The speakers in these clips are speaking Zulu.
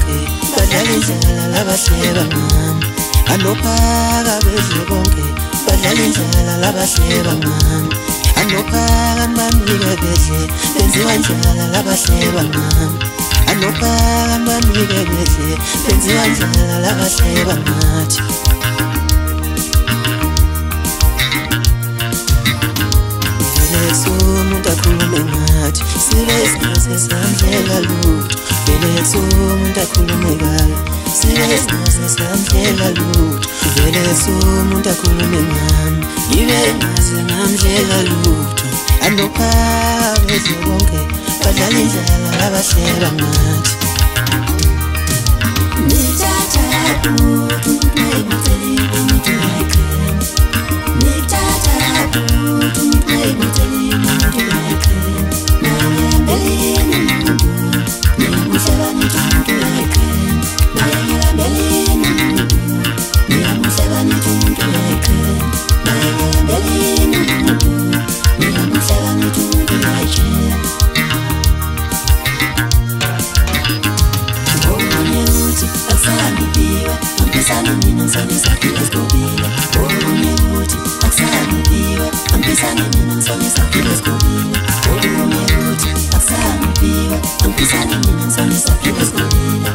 bonke badlala indlala labahleba ngami anophaka bedle bonke badlala indlala labahleba ngami anophaka banike bedle benziwa indlala labahleba ngami anophaka banike bedle benziwa indlala labahleba ngathi umuntu akhulume ngathi sibe singaze samhlela lutho vele umuntu akhulume kahle sibe singaze samhlela lutho vele umuntu akhulume ngami yibe ngaze ngamhlela lutho anophaka bedle bonke badlala indlala labahleba ngathi nithatha umuntu mayimtheli umuntu like nithatha umuntu mayimtheli umuntu like mayambelini umuntu niyamuhlebani umuntu like mayambelini umuntu niyamuhlebani umuntu like mayambelini umuntu niyamuhlebani umuntu like akusanibiwe angisani mina ngisane saphila sikobile omunye uthi akusanibiwe angisani mina ngisane saphila sikobile omunye uthi akusanibiwe angisani mina ngisane saphila sikobile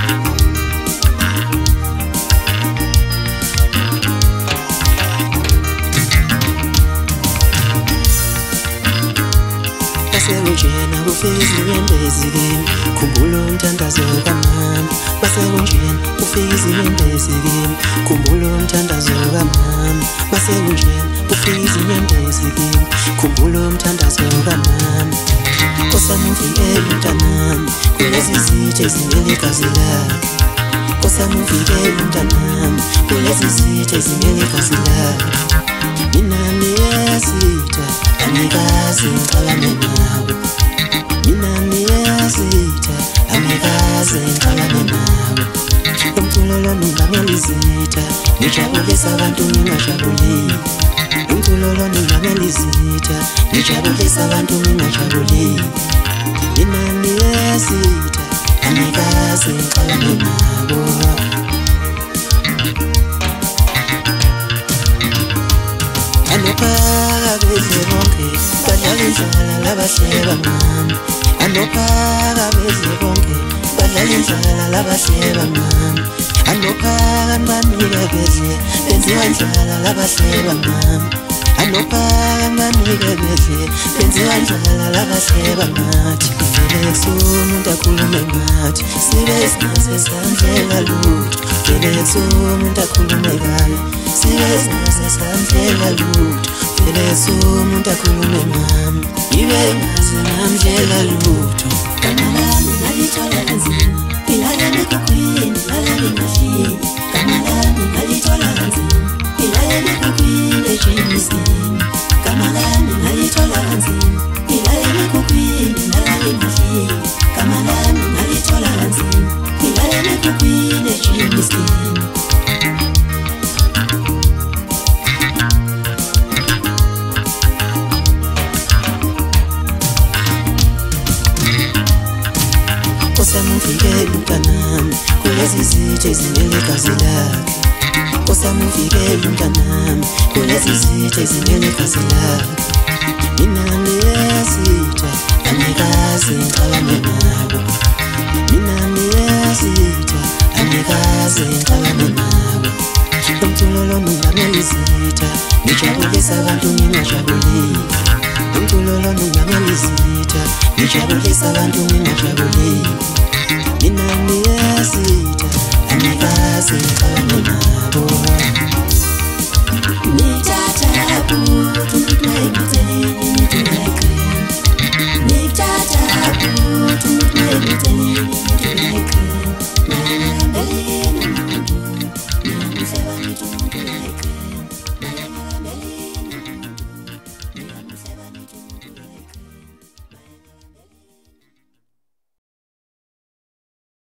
basekunjena kufika izinyembezi kimi khumbula umthandazo kamama basekunjena kufika izinyembezi kimi khumbula umthandazo kamama basekunjena kufika izinyembezi kimi khumbula umthandazo kamama Nkosami mvikele umntanami kulezi zithe ezimele igazi lakhe Nkosami mvikele umntanami kulezi zithe ezimele igazi lakhe mina niyazitha angikaze ngixabane nawe mina niyazitha angikaze ngixabane nawe umculo lona ungangelizitha ngijabulisa abantu ngingajabulile umculo lona ungangelizitha ngijabulisa abantu ngingajabulile mina niyazitha angikaze ngixabane nabo anophaka bedle bonke badlala indlala labahleba ngami anophaka bedle bonke badlala indlala labahleba ngami anophaka banike bedle benziwa indlala labahleba ngami anophaka banike bedle benziwa indlala labahleba ngathi vele umuntu akhulume ngathi sibe singaze samhlela lutho vele umuntu akhulume kahle sibe singaze samhlela lutho vele umuntu akhulume ngami yibe ngaze ngamhlela lutho kamalami ngalithola kanzima ilala nekukwini lala ngingahlini kamalami ngalithola kanzima ilala nekukwini ejimisini kamalami ngalithola kanzima ilala nekukwini lala ngingahlini kamalami ngalithola kanzima ilala nekukwini ejimisini Nkosami mvikele umntanami kulezi zithe ezimele igazi lakhe Nkosami mvikele umntanami kulezi zithe ezimele igazi lakhe mina niyazitha angikaze ngixabane nabo mina niyazitha angikaze ngixabane nabo umculo lona ungangelizitha ngijabulisa abantu ngingajabulile umculo lona ungangelizitha ngijabulisa abantu ngingajabulile mina niyazitha angikaze ngixabane nabo nithatha umuntu mayimtheli umuntu like nithatha umuntu mayimtheli umuntu like